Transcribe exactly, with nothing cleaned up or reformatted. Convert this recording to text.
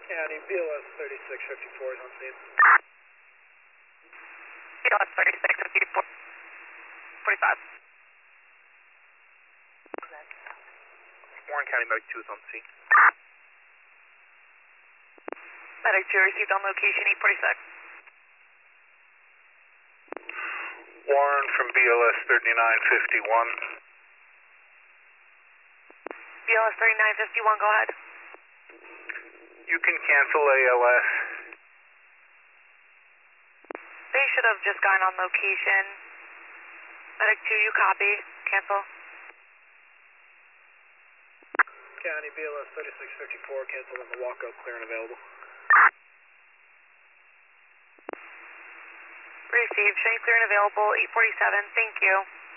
County, B L S thirty-six fifty-four is on scene. B L S thirty-six fifty-four, forty-five. Warren County Medic two is on scene. Medic two received on location eight forty-six. Warren from B L S thirty-nine fifty-one. B L S thirty-nine fifty-one, go ahead. You can cancel A L S. They should have just gone on location. Medic two, you copy. Cancel. County, B L S thirty-six fifty-four, cancel on the walkout, clear and available. Received, showing clear and available, eight forty-seven, thank you.